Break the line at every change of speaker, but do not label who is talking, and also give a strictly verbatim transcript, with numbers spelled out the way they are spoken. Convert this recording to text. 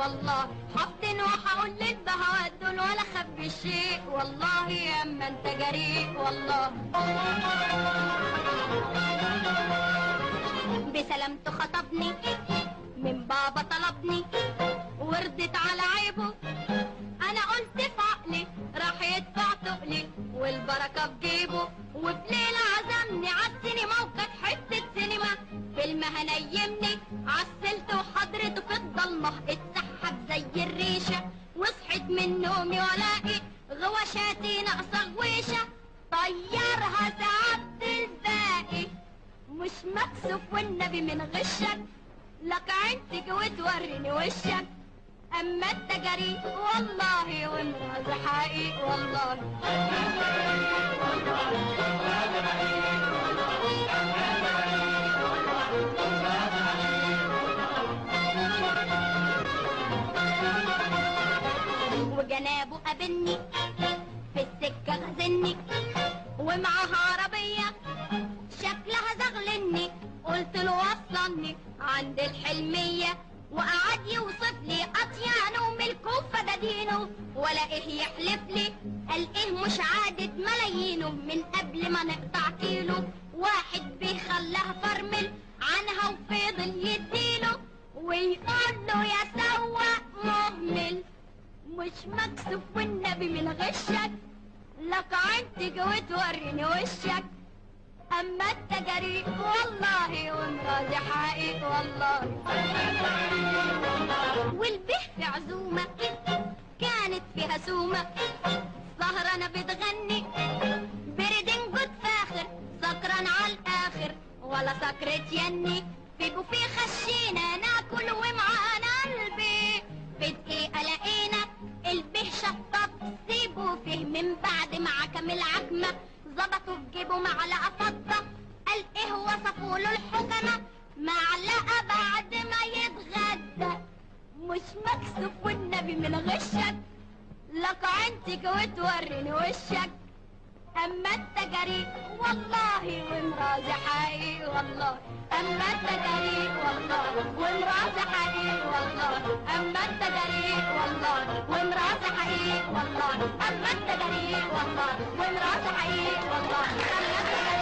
والله حاطين وحقول للبهوات دول ولا خبي شيء والله يا اما انت جريء والله. بسلامته خطبني من بابا طلبني وردت على عيبه انا قلت في عقلي راح يدفع تقلي والبركه في جيبه وفي ليله عزمني عالسينما وكانت حته سينما فيلم هنيمني عسلته وحضرته في الضلمه اتسحب زي الريشه وصحيت من نومي والاقي غوشاتي ناقصه غويشه طيرها سعبت الباقي مش مكسوف والنبي من غشك لك عين تيجي وتوريني وشك اما انت جريء والله ومرازي حقيق والله. وجنابه قابلني في السكه غزلني ومعها عربيه شكلها زغلني قلت له وصلني عند الحلميه وقعد يوصف لي اطيانه وملكه فدادينه ولا ايه يحلف لي قال ايه مش عادة ملايينه من قبل ما نقطع كيلو واحد بيخليها فرمل عنها وفضل يديله ويقول له يا سواق مهمل مش مكسوف والنبي من غشك لك عين تيجي وتوريني وشك اما انت جريء والله ومرازي حقيق والله. والبه في عزومه كانت فيها سومه سهرانه بتغني بردن جود فاخر سكران على الاخر ولا سكرت يني في بوفيه خشينا ناكل ومعانا قلبي في دقيقه لقينا البه شطب سيبه فيه من بعد ما كمل عكمه ظبطوا في جيبه معلقه فضه قال ايه وصفوا له الحكمه معلقه بعد ما يتغدى مش مكسوف والنبي من غشك لك عينتك وتوريني وشك اما انت جريء والله ومرازي حقيق والله اما انت جريء والله ومرازي حقيق والله اما انت جريء والله ومرازي حقيق والله اما انت جريء والله ومرازي حقيق والله